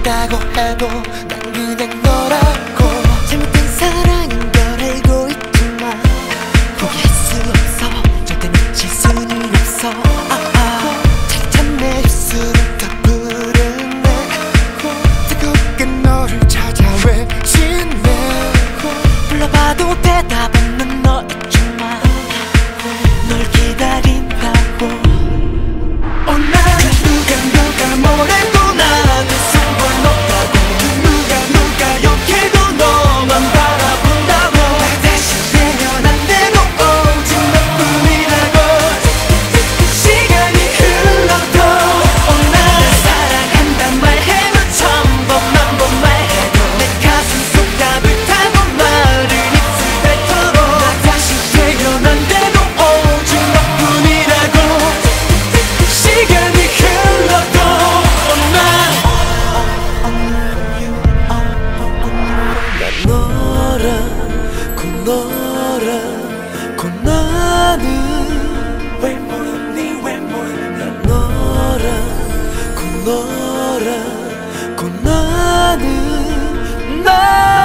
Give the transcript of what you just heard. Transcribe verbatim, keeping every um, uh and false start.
있다고 해도 난 그냥 너라고. 잘못된 사랑인 걸 알고 있지만 포기할 수 없어. 절대 놓칠 수는 없어. 아, 아. 차차 내 입술은 가부르네. 뜨겁게 너를 찾아 외치네. 불러봐도 대답 없는 너 있지만 널 기다린다고. 어, 난 누가 누가 뭐래도 나는 상관없다고. 누가 누가 욕해도 너만 바라본다고. 다시 되면 안 돼도 오직 너뿐이라고. 시간이 흘러도 어, 날 사랑한단 말해도 천 번 만 번 말해도 내 가슴 속 따뜻한 말을 입술 뱉도록. 나 다시 되면 안 돼도 오직 너뿐이라고. 시간이 흘러도 난 너라고 너라고 나는 왜 모르니 왜 모르니. 난 너라고 너라고 나는 나